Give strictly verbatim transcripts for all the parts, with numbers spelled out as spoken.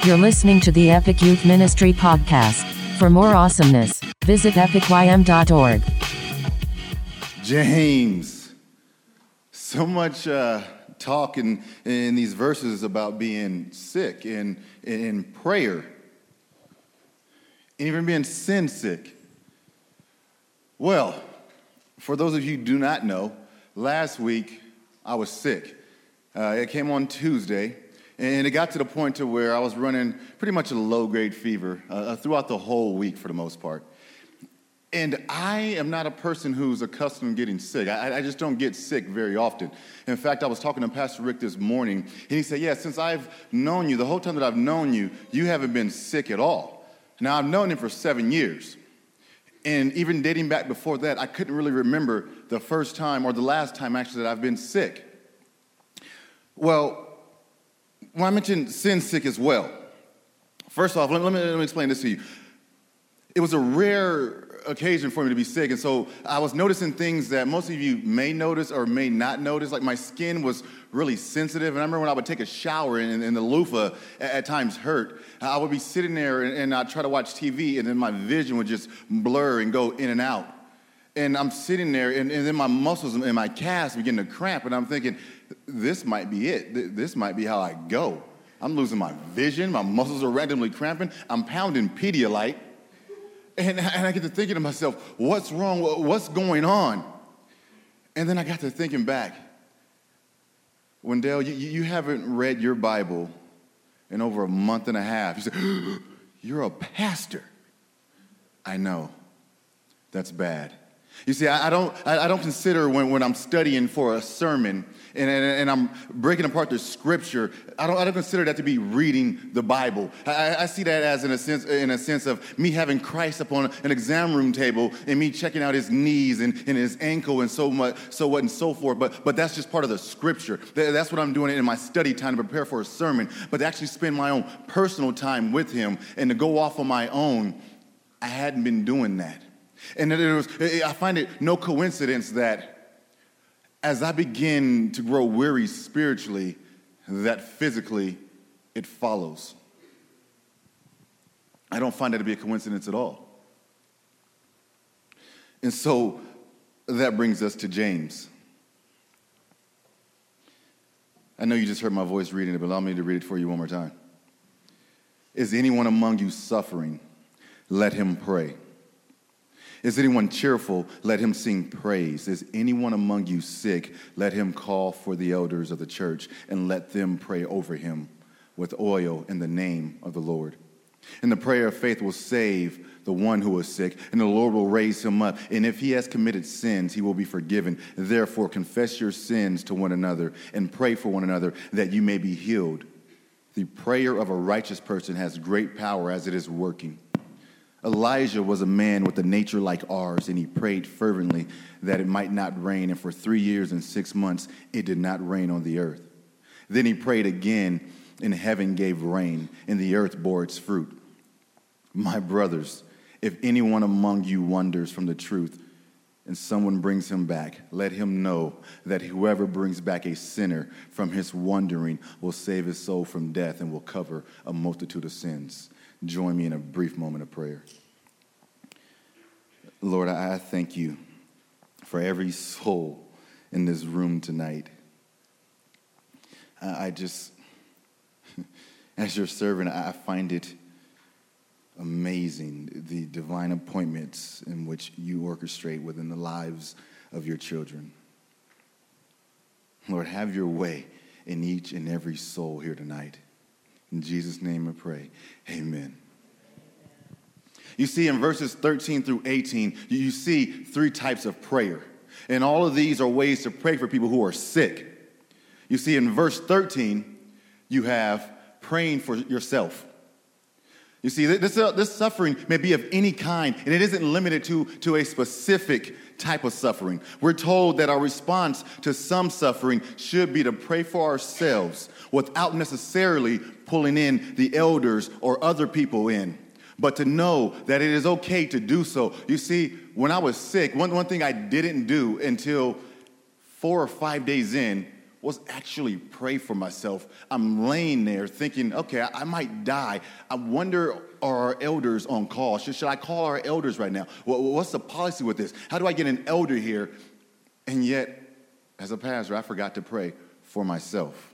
You're listening to the Epic Youth Ministry Podcast. For more awesomeness, visit epic y m dot org. James. So much uh, talk in, in these verses about being sick and in prayer, and even being sin sick. Well, for those of you who do not know, last week I was sick. Uh, it came on Tuesday, and it got to the point to where I was running pretty much a low-grade fever uh, throughout the whole week for the most part. And I am not a person who's accustomed to getting sick. I, I just don't get sick very often. In fact, I was talking to Pastor Rick this morning, and he said, yeah, since I've known you, the whole time that I've known you, you haven't been sick at all. Now, I've known him for seven years. And even dating back before that, I couldn't really remember the first time or the last time, actually, that I've been sick. Well, when I mentioned sin sick as well, first off, let me, let me explain this to you. It was a rare occasion for me to be sick, and so I was noticing things that most of you may notice or may not notice. Like my skin was really sensitive, and I remember when I would take a shower and, and the loofah at, at times hurt, I would be sitting there and, and I'd try to watch T V, and then my vision would just blur and go in and out. And I'm sitting there, and, and then my muscles and my calves begin to cramp, and I'm thinking, this might be it. This might be how I go. I'm losing my vision. My muscles are randomly cramping. I'm pounding Pedialyte. And, and I get to thinking to myself, what's wrong? What's going on? And then I got to thinking back. Wendell, you, you haven't read your Bible in over a month and a half. You said, you're a pastor. I know. That's bad. You see, I, I don't I, I don't consider when, when I'm studying for a sermon and, and, and I'm breaking apart the scripture, I don't I don't consider that to be reading the Bible. I, I see that as in a sense in a sense of me having Christ up on an exam room table and me checking out his knees and, and his ankle and so much, so what and so forth. But but that's just part of the scripture. That's what I'm doing in my study time to prepare for a sermon. But to actually spend my own personal time with him and to go off on my own, I hadn't been doing that. And it was, I find it no coincidence that as I begin to grow weary spiritually, that physically it follows. I don't find that to be a coincidence at all. And so that brings us to James. I know you just heard my voice reading it, but allow me to read it for you one more time. Is anyone among you suffering? Let him pray. Is anyone cheerful? Let him sing praise. Is anyone among you sick? Let him call for the elders of the church and let them pray over him with oil in the name of the Lord. And the prayer of faith will save the one who is sick, and the Lord will raise him up. And if he has committed sins, he will be forgiven. Therefore, confess your sins to one another and pray for one another that you may be healed. The prayer of a righteous person has great power as it is working. Elijah was a man with a nature like ours, and he prayed fervently that it might not rain, and for three years and six months it did not rain on the earth. Then he prayed again, and heaven gave rain, and the earth bore its fruit. My brothers, if anyone among you wanders from the truth, and someone brings him back, let him know that whoever brings back a sinner from his wandering will save his soul from death and will cover a multitude of sins. Join me in a brief moment of prayer. Lord, I thank you for every soul in this room tonight. I just, as your servant, I find it amazing, the divine appointments in which you orchestrate within the lives of your children. Lord, have your way in each and every soul here tonight. In Jesus' name I pray, amen. You see, in verses thirteen through eighteen, you see three types of prayer. And all of these are ways to pray for people who are sick. You see, in verse thirteen, you have praying for yourself. You see, this, uh, this suffering may be of any kind, and it isn't limited to, to a specific type of suffering. We're told that our response to some suffering should be to pray for ourselves without necessarily pulling in the elders or other people in, but to know that it is okay to do so. You see, when I was sick, one, one thing I didn't do until four or five days in was actually pray for myself. I'm laying there thinking, okay, I, I might die. I wonder, are our elders on call? Should, should I call our elders right now? What, what's the policy with this? How do I get an elder here? And yet, as a pastor, I forgot to pray for myself.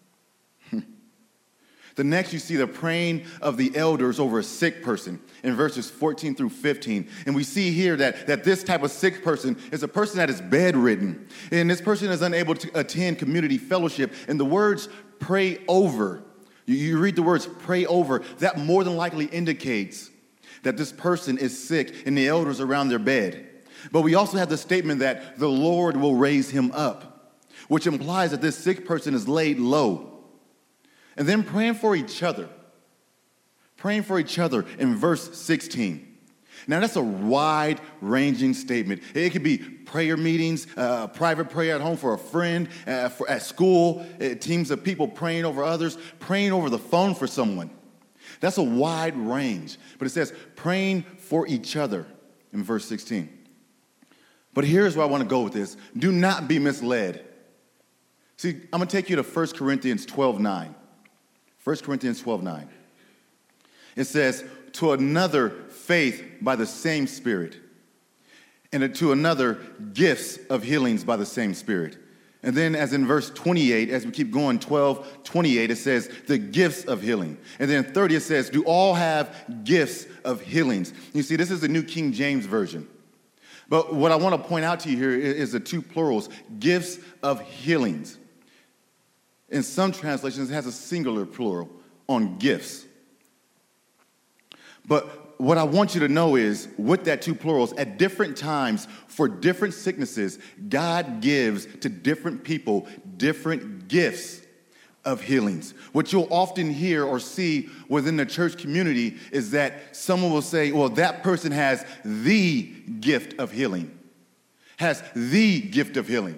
The next, you see the praying of the elders over a sick person in verses fourteen through fifteen. And we see here that, that this type of sick person is a person that is bedridden. And this person is unable to attend community fellowship. And the words pray over, you, you read the words pray over, that more than likely indicates that this person is sick and the elders are around their bed. But we also have the statement that the Lord will raise him up, which implies that this sick person is laid low. And then praying for each other. Praying for each other in verse sixteen. Now, that's a wide-ranging statement. It could be prayer meetings, uh, private prayer at home for a friend, uh, for, at school, uh, teams of people praying over others, praying over the phone for someone. That's a wide range. But it says praying for each other in verse sixteen. But here's where I want to go with this. Do not be misled. See, I'm going to take you to First Corinthians twelve nine. First Corinthians twelve nine. It says, to another faith by the same Spirit, and to another gifts of healings by the same Spirit. And then as in verse twenty-eight, as we keep going, twelve twenty-eight, it says the gifts of healing. And then thirty, it says, do all have gifts of healings? You see, this is the New King James Version. But what I want to point out to you here is the two plurals, gifts of healings. In some translations, it has a singular plural on gifts. But what I want you to know is, with that two plurals, at different times, for different sicknesses, God gives to different people different gifts of healings. What you'll often hear or see within the church community is that someone will say, well, that person has the gift of healing, has the gift of healing.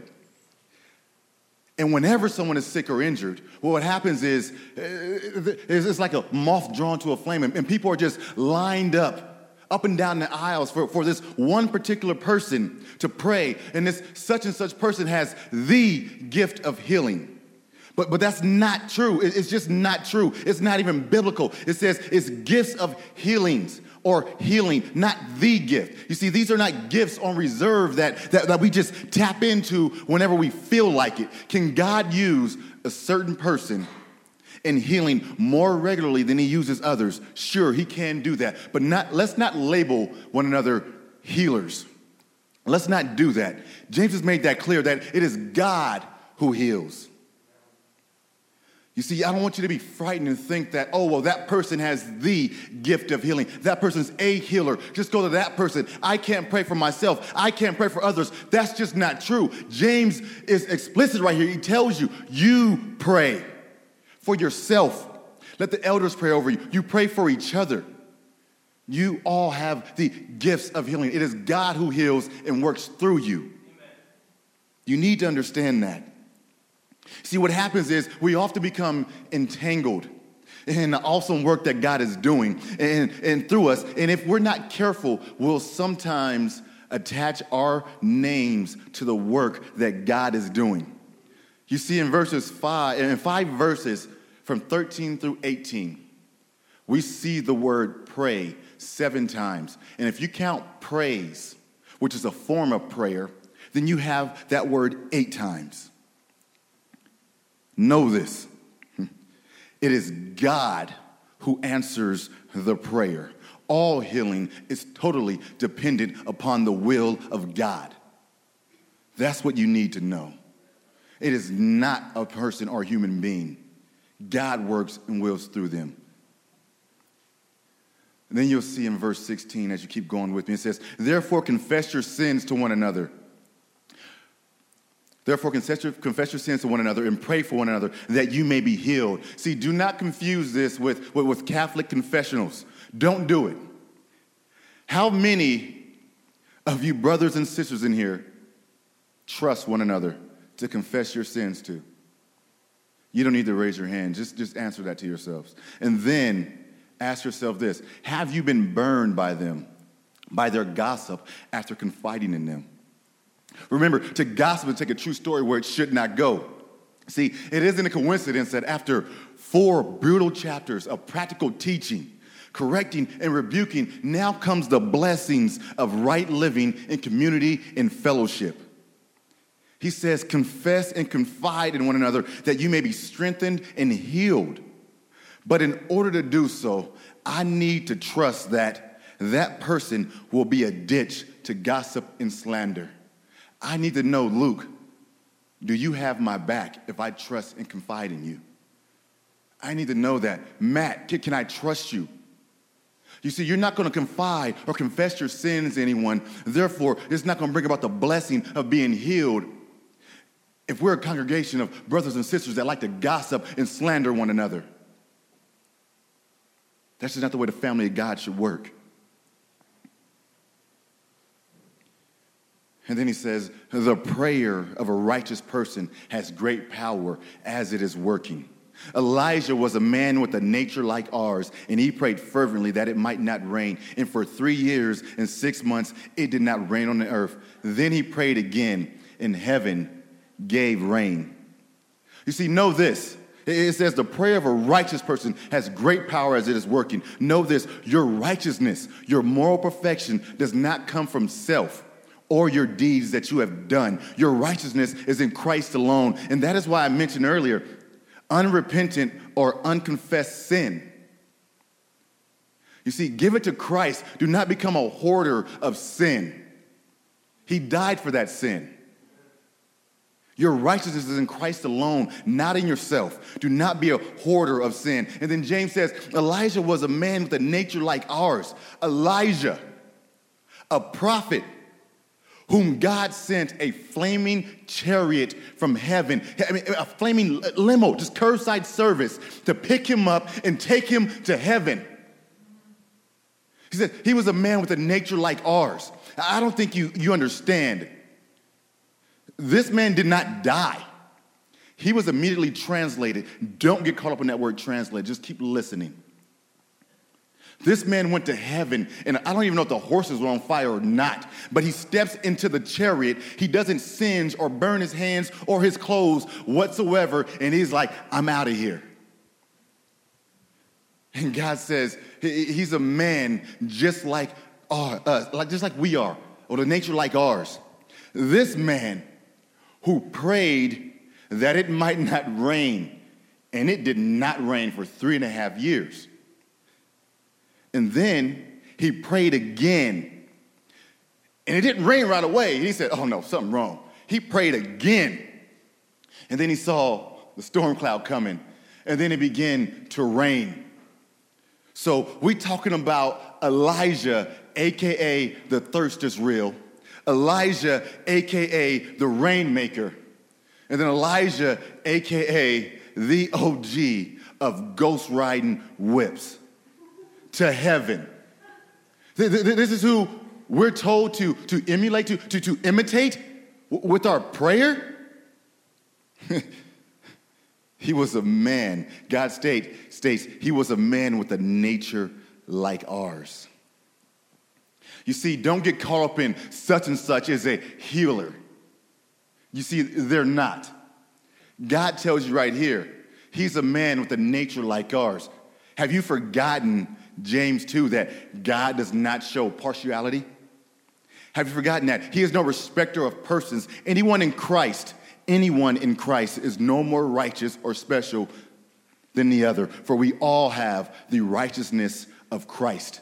And whenever someone is sick or injured, well, what happens is it's like a moth drawn to a flame, and people are just lined up, up and down the aisles for, for this one particular person to pray, and this such and such person has the gift of healing. But, but that's not true. It's just not true. It's not even biblical. It says it's gifts of healings or healing, not the gift. You see, these are not gifts on reserve that, that, that we just tap into whenever we feel like it. Can God use a certain person in healing more regularly than he uses others? Sure, he can do that. But not, let's not label one another healers. Let's not do that. James has made that clear that it is God who heals. You see, I don't want you to be frightened and think that, oh, well, that person has the gift of healing. That person's a healer. Just go to that person. I can't pray for myself. I can't pray for others. That's just not true. James is explicit right here. He tells you, you pray for yourself. Let the elders pray over you. You pray for each other. You all have the gifts of healing. It is God who heals and works through you. Amen. You need to understand that. See, what happens is we often become entangled in the awesome work that God is doing and, and through us. And if we're not careful, we'll sometimes attach our names to the work that God is doing. You see, in verses five, in five verses from thirteen through eighteen, we see the word pray seven times. And if you count praise, which is a form of prayer, then you have that word eight times. Know this, it is God who answers the prayer. All healing is totally dependent upon the will of God. That's what you need to know. It is not a person or human being. God works and wills through them. And then you'll see in verse sixteen, as you keep going with me, it says, therefore confess your sins to one another. Therefore, confess your, confess your sins to one another and pray for one another that you may be healed. See, do not confuse this with, with, with Catholic confessionals. Don't do it. How many of you brothers and sisters in here trust one another to confess your sins to? You don't need to raise your hand. Just, just answer that to yourselves. And then ask yourself this. Have you been burned by them, by their gossip after confiding in them? Remember, to gossip and take a true story where it should not go. See, it isn't a coincidence that after four brutal chapters of practical teaching, correcting, and rebuking, now comes the blessings of right living in community and fellowship. He says, confess and confide in one another that you may be strengthened and healed. But in order to do so, I need to trust that that person will be a ditch to gossip and slander. I need to know, Luke, do you have my back if I trust and confide in you? I need to know that. Matt, can, can I trust you? You see, you're not going to confide or confess your sins to anyone. Therefore, it's not going to bring about the blessing of being healed if we're a congregation of brothers and sisters that like to gossip and slander one another. That's just not the way the family of God should work. And then he says, the prayer of a righteous person has great power as it is working. Elijah was a man with a nature like ours, and he prayed fervently that it might not rain. And for three years and six months, it did not rain on the earth. Then he prayed again, and heaven gave rain. You see, know this. It says the prayer of a righteous person has great power as it is working. Know this, your righteousness, your moral perfection does not come from self or your deeds that you have done. Your righteousness is in Christ alone. And that is why I mentioned earlier, unrepentant or unconfessed sin. You see, give it to Christ. Do not become a hoarder of sin. He died for that sin. Your righteousness is in Christ alone, not in yourself. Do not be a hoarder of sin. And then James says, Elijah was a man with a nature like ours. Elijah, a prophet whom God sent a flaming chariot from heaven, I mean, a flaming limo, just curbside service, to pick him up and take him to heaven. He said he was a man with a nature like ours. I don't think you, you understand. This man did not die. He was immediately translated. Don't get caught up in that word translate. Just keep listening. This man went to heaven, and I don't even know if the horses were on fire or not, but he steps into the chariot. He doesn't singe or burn his hands or his clothes whatsoever, and he's like, I'm out of here. And God says he's a man just like us, like just like we are, or the nature like ours. This man who prayed that it might not rain, and it did not rain for three and a half years. And then he prayed again, and it didn't rain right away. He said, oh no, something wrong. He prayed again, and then he saw the storm cloud coming, and then it began to rain. So we're talking about Elijah, a k a the thirst is real, Elijah, a k a the rainmaker, and then Elijah, a k a the O G of ghost riding whips to heaven. This is who we're told to, to emulate, to, to, to imitate with our prayer. He was a man. God state, states he was a man with a nature like ours. You see, don't get caught up in such and such as a healer. You see, they're not. God tells you right here, he's a man with a nature like ours. Have you forgotten James two, that God does not show partiality? Have you forgotten that? He is no respecter of persons. Anyone in Christ, anyone in Christ is no more righteous or special than the other, for we all have the righteousness of Christ.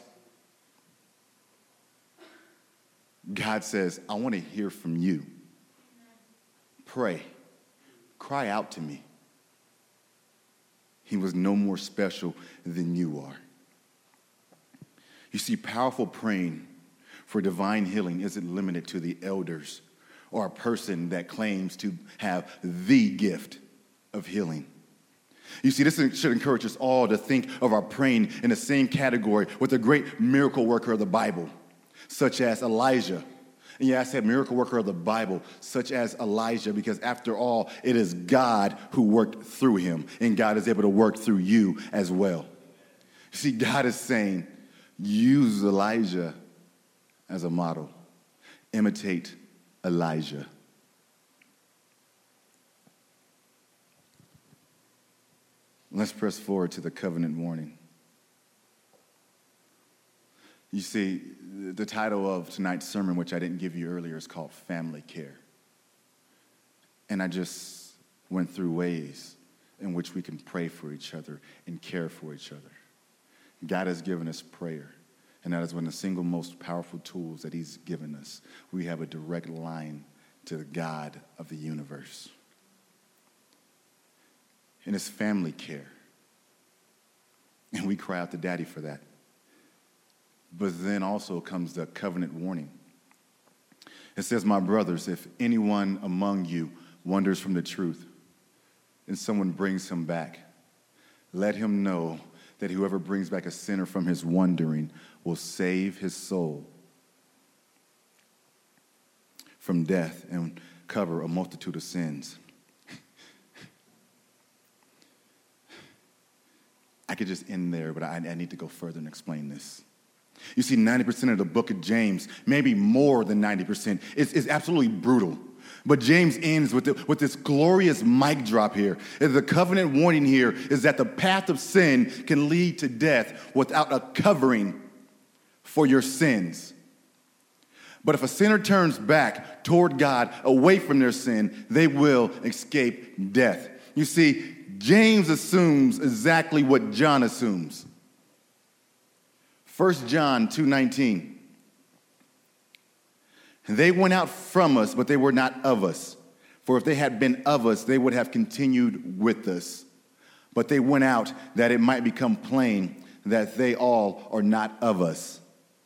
God says, I want to hear from you. Pray. Cry out to me. He was no more special than you are. You see, powerful praying for divine healing isn't limited to the elders or a person that claims to have the gift of healing. You see, this should encourage us all to think of our praying in the same category with the great miracle worker of the Bible, such as Elijah. And yeah, I said miracle worker of the Bible, such as Elijah, because after all, it is God who worked through him, and God is able to work through you as well. You see, God is saying, use Elijah as a model. Imitate Elijah. Let's press forward to the covenant warning. You see, the title of tonight's sermon, which I didn't give you earlier, is called Family Care. And I just went through ways in which we can pray for each other and care for each other. God has given us prayer, and that is one of the single most powerful tools that he's given us. We have a direct line to the God of the universe. And it's family care. And we cry out to Daddy for that. But then also comes the covenant warning. It says, my brothers, if anyone among you wanders from the truth and someone brings him back, let him know that whoever brings back a sinner from his wandering will save his soul from death and cover a multitude of sins. I could just end there, but I, I need to go further and explain this. You see, ninety percent of the book of James, maybe more than ninety percent, is, is absolutely brutal. But James ends with, the, with this glorious mic drop here. And the covenant warning here is that the path of sin can lead to death without a covering for your sins. But if a sinner turns back toward God, away from their sin, they will escape death. You see, James assumes exactly what John assumes. First John two nineteen. They went out from us, but they were not of us. For if they had been of us, they would have continued with us. But they went out that it might become plain that they all are not of us.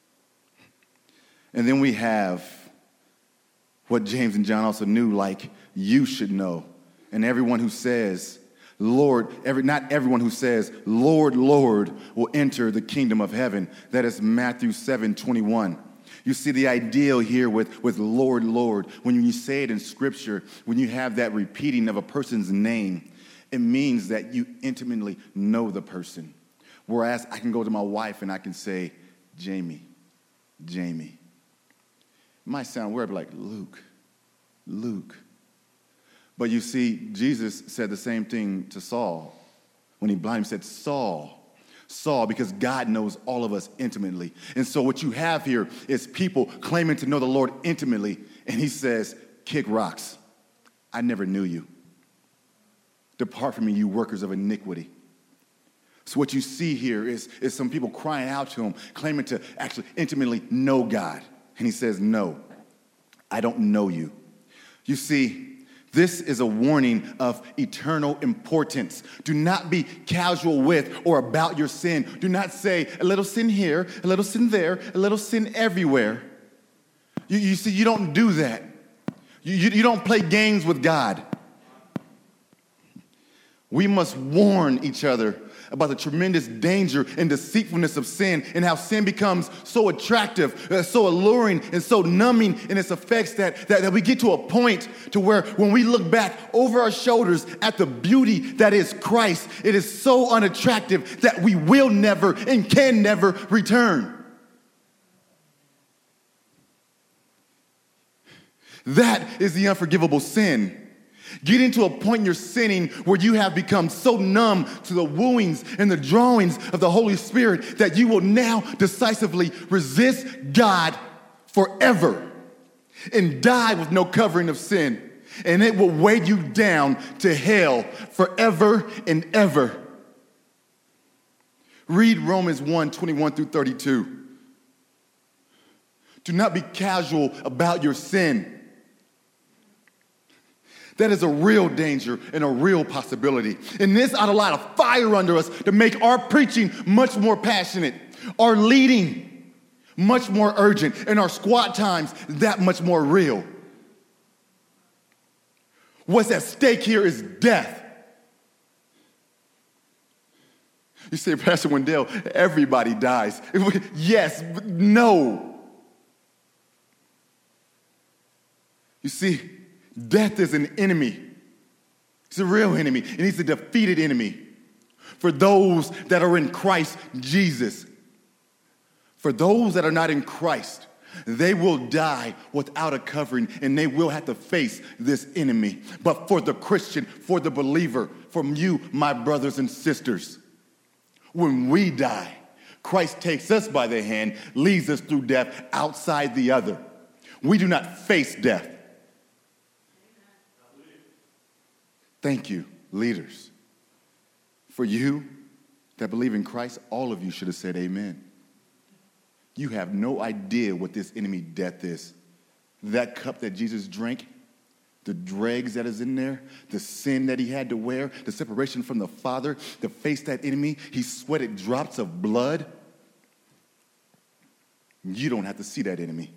And then we have what James and John also knew, like you should know. And everyone who says, Lord, every, not everyone who says, Lord, Lord, will enter the kingdom of heaven. That is Matthew seven twenty-one. You see the ideal here with, with Lord, Lord. When you say it in Scripture, when you have that repeating of a person's name, it means that you intimately know the person. Whereas I can go to my wife and I can say, Jamie, Jamie. It might sound weird, but like Luke, Luke. But you see, Jesus said the same thing to Saul. When he blinded him, he said, Saul, Saul, because God knows all of us intimately. And so what you have here is people claiming to know the Lord intimately. And he says, kick rocks. I never knew you. Depart from me, you workers of iniquity. So what you see here is, is some people crying out to him, claiming to actually intimately know God. And he says, no, I don't know you. You see, this is a warning of eternal importance. Do not be casual with or about your sin. Do not say a little sin here, a little sin there, a little sin everywhere. You, you see, you don't do that. You, you, you don't play games with God. We must warn each other about the tremendous danger and deceitfulness of sin and how sin becomes so attractive, uh, so alluring, and so numbing in its effects that, that, that we get to a point to where when we look back over our shoulders at the beauty that is Christ, it is so unattractive that we will never and can never return. That is the unforgivable sin. Getting to a point in your sinning where you have become so numb to the wooings and the drawings of the Holy Spirit that you will now decisively resist God forever and die with no covering of sin. And it will weigh you down to hell forever and ever. Read Romans one, twenty-one through thirty-two. Do not be casual about your sin. That is a real danger and a real possibility. And this ought to light a fire under us to make our preaching much more passionate, our leading much more urgent, and our squat times that much more real. What's at stake here is death. You say, Pastor Wendell, everybody dies. Yes, but no. You see, death is an enemy. It's a real enemy, and he's a defeated enemy for those that are in Christ Jesus. For those that are not in Christ, They will die without a covering, and they will have to face this enemy. But for the Christian, for the believer, from you, my brothers and sisters, when we die, Christ takes us by the hand, leads us through death outside the other. We do not face death. Thank you, leaders. For you that believe in Christ, all of you should have said amen. You have no idea what this enemy death is. That cup that Jesus drank, the dregs that is in there, the sin that he had to wear, the separation from the Father, to face that enemy, he sweated drops of blood. You don't have to see that enemy.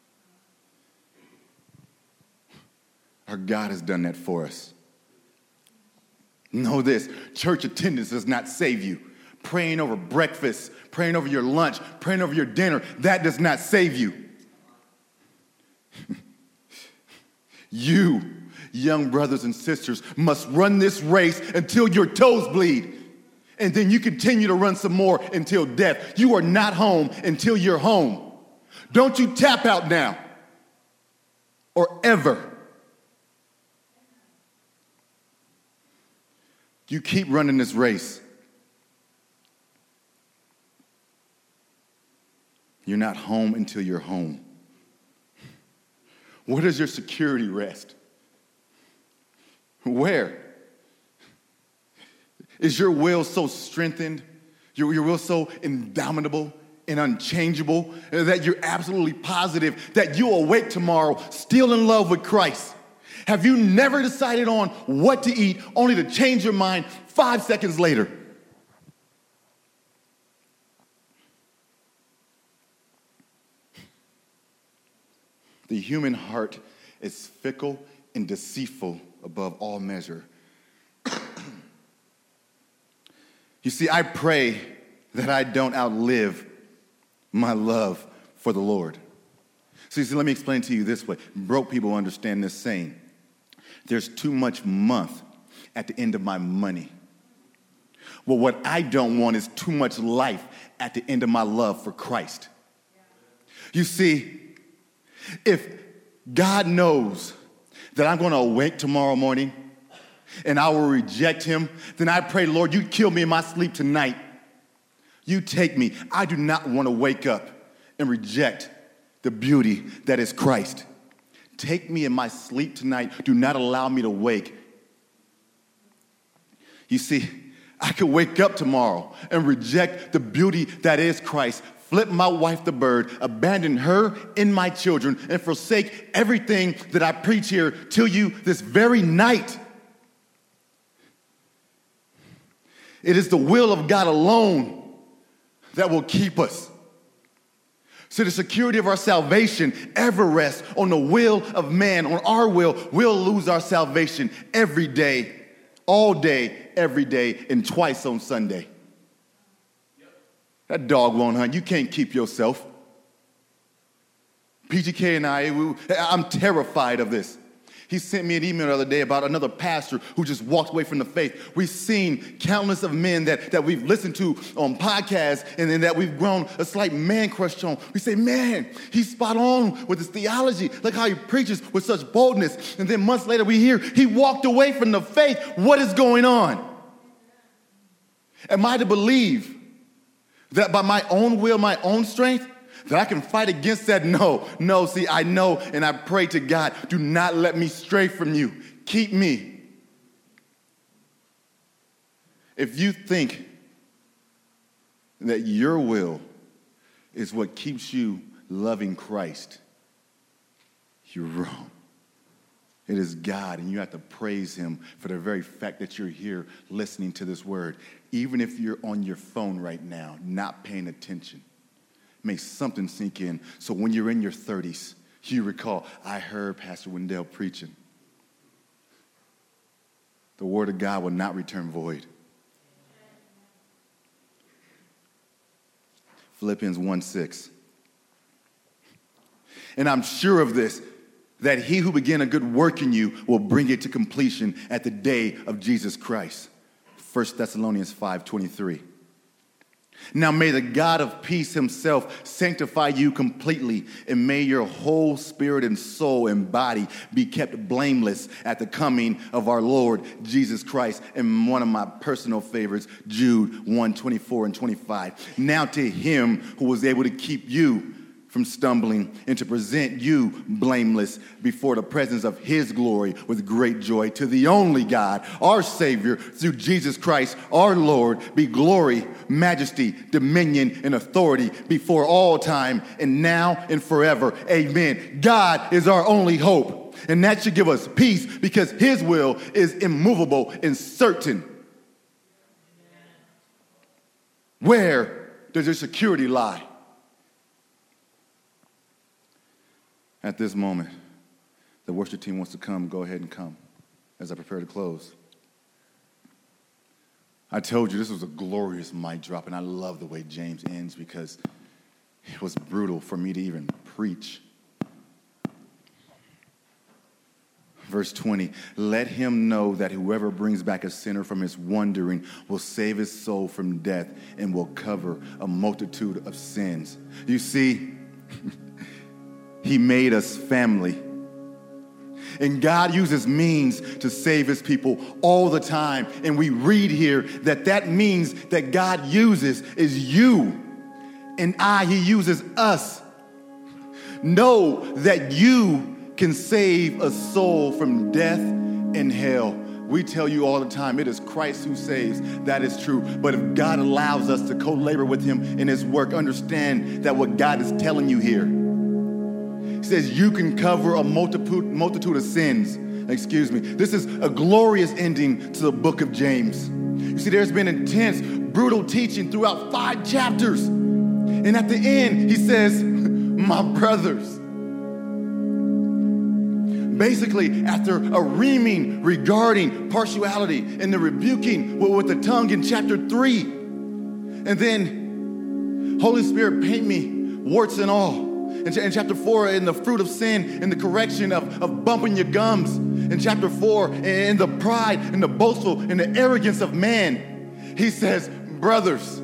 Our God has done that for us. Know this, church attendance does not save you. Praying over breakfast, praying over your lunch, praying over your dinner, that does not save you. You, young brothers and sisters, must run this race until your toes bleed. And then you continue to run some more until death. You are not home until you're home. Don't you tap out now or ever. You keep running this race. You're not home until you're home. Where does your security rest? Where? Is your will so strengthened, your, your will so indomitable and unchangeable that you're absolutely positive that you'll awake tomorrow still in love with Christ? Have you never decided on what to eat only to change your mind five seconds later? The human heart is fickle and deceitful above all measure. You see, I pray that I don't outlive my love for the Lord. So you see, let me explain to you this way. Broke people understand this saying. There's too much month at the end of my money. Well, what I don't want is too much life at the end of my love for Christ. You see, if God knows that I'm going to awake tomorrow morning and I will reject him, then I pray, Lord, you kill me in my sleep tonight. You take me. I do not want to wake up and reject the beauty that is Christ. Take me in my sleep tonight. Do not allow me to wake. You see, I could wake up tomorrow and reject the beauty that is Christ, flip my wife the bird, abandon her and my children, and forsake everything that I preach here to you this very night. It is the will of God alone that will keep us. So the security of our salvation ever rests on the will of man, on our will. We'll lose our salvation every day, all day, every day, and twice on Sunday. That dog won't hunt. You can't keep yourself. P G K and I, we, I'm terrified of this. He sent me an email the other day about another pastor who just walked away from the faith. We've seen countless of men that, that we've listened to on podcasts and then that we've grown a slight man crush on. We say, man, he's spot on with his theology. Look how he preaches with such boldness. And then months later we hear he walked away from the faith. What is going on? Am I to believe that by my own will, my own strength, that I can fight against that? No, no, see, I know and I pray to God, do not let me stray from you. Keep me. If you think that your will is what keeps you loving Christ, you're wrong. It is God, and you have to praise him for the very fact that you're here listening to this word. Even if you're on your phone right now, not paying attention, may something sink in. So when you're in your thirties, you recall, I heard Pastor Wendell preaching. The word of God will not return void. Philippians one six. And I'm sure of this, that he who began a good work in you will bring it to completion at the day of Jesus Christ. First Thessalonians five twenty-three. Now may the God of peace himself sanctify you completely, and may your whole spirit and soul and body be kept blameless at the coming of our Lord Jesus Christ. And one of my personal favorites, Jude one, twenty-four and twenty-five. Now to him who was able to keep you from stumbling and to present you blameless before the presence of his glory with great joy, to the only God, our Savior, through Jesus Christ, our Lord, be glory, majesty, dominion, and authority before all time and now and forever. Amen. God is our only hope, and that should give us peace because his will is immovable and certain. Where does your security lie? At this moment, the worship team wants to come. Go ahead and come as I prepare to close. I told you this was a glorious mic drop, and I love the way James ends because it was brutal for me to even preach. Verse twenty, let him know that whoever brings back a sinner from his wandering will save his soul from death and will cover a multitude of sins. You see, he made us family. And God uses means to save his people all the time. And we read here that that means that God uses is you and I. He uses us. Know that you can save a soul from death and hell. We tell you all the time, it is Christ who saves. That is true. But if God allows us to co-labor with him in his work, understand that what God is telling you here, he says you can cover a multitude, multitude of sins. Excuse me. This is a glorious ending to the book of James. You see, there's been intense, brutal teaching throughout five chapters. And at the end, he says, my brothers. Basically, after a reaming regarding partiality and the rebuking with the tongue in chapter three. And then, Holy Spirit, paint me warts and all. In chapter four, in the fruit of sin and the correction of, of bumping your gums. In chapter four, in the pride and the boastful and the arrogance of man. He says, brothers,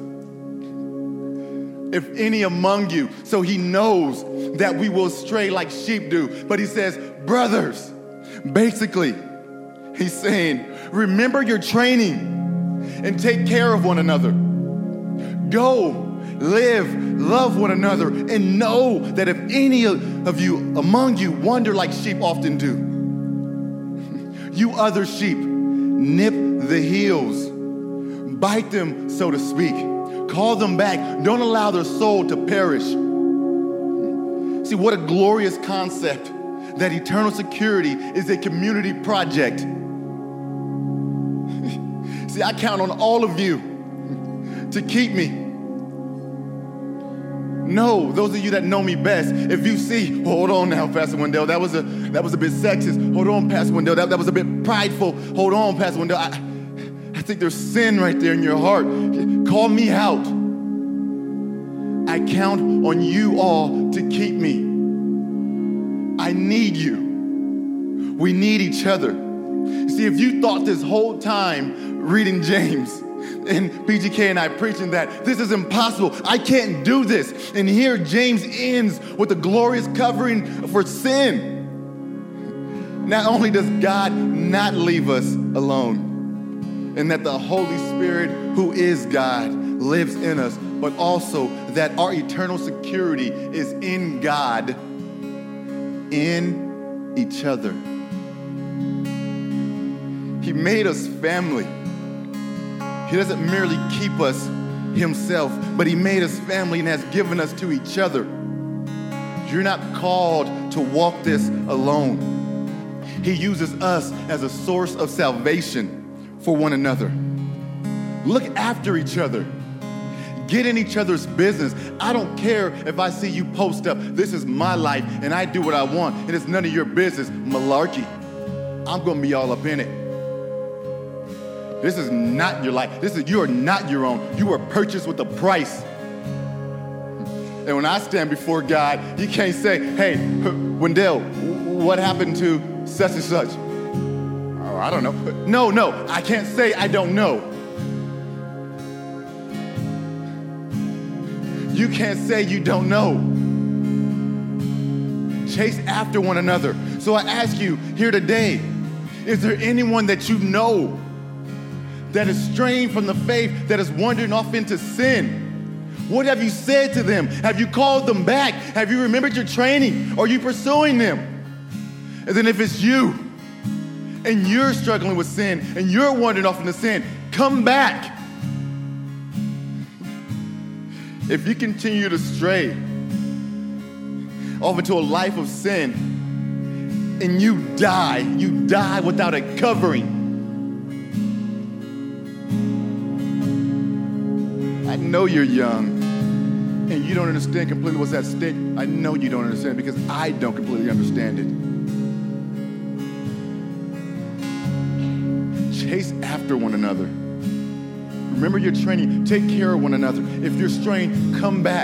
if any among you, so he knows that we will stray like sheep do. But he says, brothers, basically, he's saying, remember your training and take care of one another. Go. Live, love one another, and know that if any of you among you wander like sheep often do, you other sheep nip the heels, bite them, so to speak, call them back, don't allow their soul to perish. See, what a glorious concept that eternal security is a community project. See, I count on all of you to keep me. No, those of you that know me best, if you see, hold on now, Pastor Wendell, that was a that was a bit sexist. Hold on, Pastor Wendell, that, that was a bit prideful. Hold on, Pastor Wendell. I, I think there's sin right there in your heart. Call me out. I count on you all to keep me. I need you. We need each other. See, if you thought this whole time reading James and P G K and I preaching that this is impossible, I can't do this, and here James ends with a glorious covering for sin. Not only does God not leave us alone, and that the Holy Spirit, who is God, lives in us, but also that our eternal security is in God, in each other. He made us family. He doesn't merely keep us himself, but he made us family and has given us to each other. You're not called to walk this alone. He uses us as a source of salvation for one another. Look after each other. Get in each other's business. I don't care if I see you post up, this is my life and I do what I want and it's none of your business. Malarkey. I'm going to be all up in it. This is not your life. This is, you are not your own. You were purchased with a price. And when I stand before God, he can't say, hey, Wendell, what happened to such and such? Oh, I don't know. No, no, I can't say I don't know. you can't say you don't know. Chase after one another. So I ask you here today, is there anyone that you know that is straying from the faith, that is wandering off into sin? What have you said to them? Have you called them back? Have you remembered your training? Are you pursuing them? And then if it's you and you're struggling with sin and you're wandering off into sin, come back. If you continue to stray off into a life of sin and you die, you die without a covering. I know you're young and you don't understand completely what's at stake. I know you don't understand because I don't completely understand it. Chase after one another. Remember your training. Take care of one another. If you're straying, come back.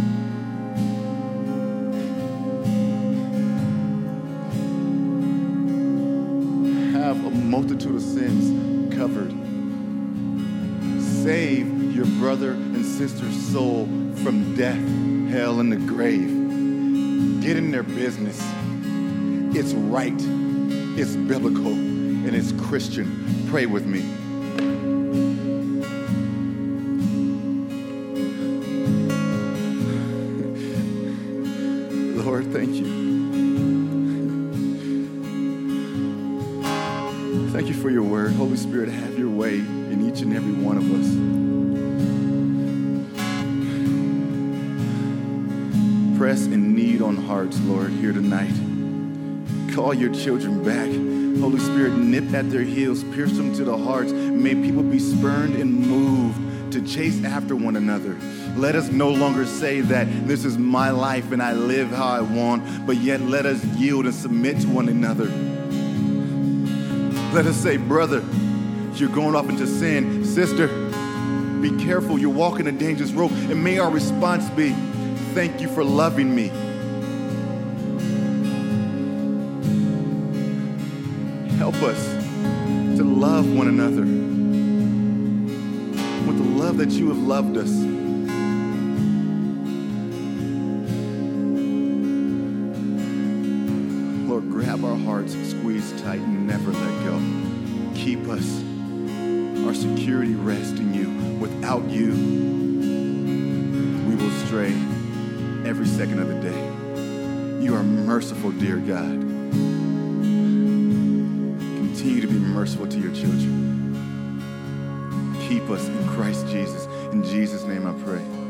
Have a multitude of sins covered. Save your brother and sister's soul from death, hell, and the grave. Get in their business. It's right, it's biblical, and it's Christian. Pray with me. Lord, thank you. Thank you for your word. Holy Spirit, have your way in each and every one of us. Press and knead on hearts, Lord, here tonight. Call your children back. Holy Spirit, nip at their heels, pierce them to the hearts. May people be spurned and moved to chase after one another. Let us no longer say that this is my life and I live how I want, but yet let us yield and submit to one another. Let us say, brother, you're going off into sin. Sister, be careful. You're walking a dangerous road. And may our response be, thank you for loving me. Help us to love one another with the love that you have loved us. Lord, grab our hearts, squeeze tight, and never let go. Keep us. Our security rests in you. Without you, we will stray every second of the day. You are merciful, dear God. Continue to be merciful to your children. Keep us in Christ Jesus. In Jesus' name I pray.